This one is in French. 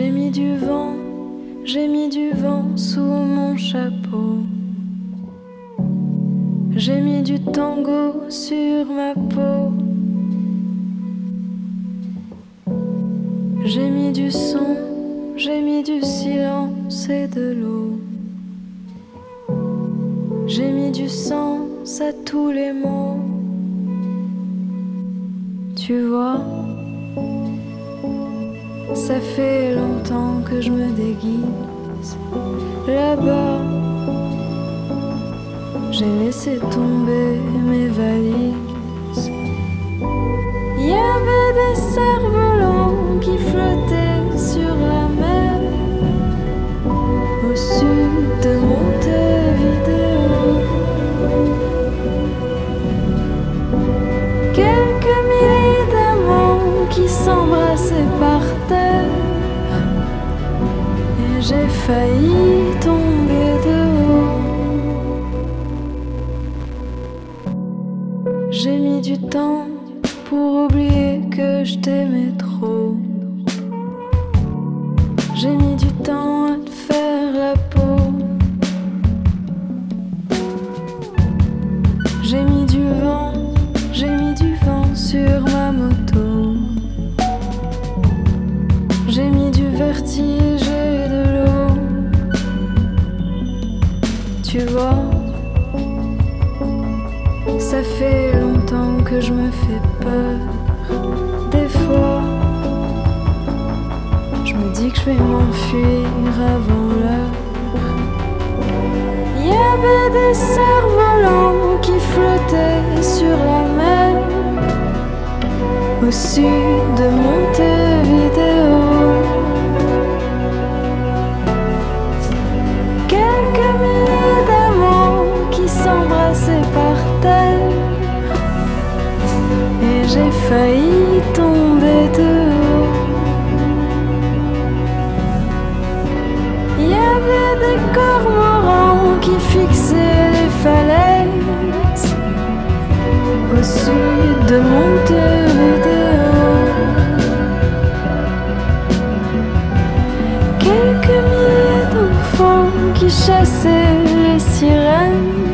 J'ai mis du vent sous mon chapeau. J'ai mis du tango sur ma peau. J'ai mis du son, j'ai mis du silence et de l'eau. J'ai mis du sens à tous les mots. Tu vois, ça fait longtemps que je me déguise. Là-bas, j'ai laissé tomber mes valises. Il y avait des cerfs-volants qui flottaient sur la mer au sud de Montevideo. Quelques milliers d'amants qui s'embrassaient par terre et j'ai failli tomber de haut. J'ai mis du temps pour oublier que je t'aimais trop. J'ai mis du temps à te faire la peau. J'ai mis du vent sur ma moto. J'ai mis du vertige et de l'eau. Tu vois, ça fait longtemps que je me fais peur. Des fois, je me dis que je vais m'enfuir avant l'heure. Il y avait des cerfs-volants qui flottaient sur la mer au sud de Montevideo. Quelques milliers d'amants qui s'embrassaient par terre et j'ai failli tomber de haut. Il y avait des cormorans qui fixaient les falaises au sud de Montevideo. Quelques milliers d'enfants qui chassaient les sirènes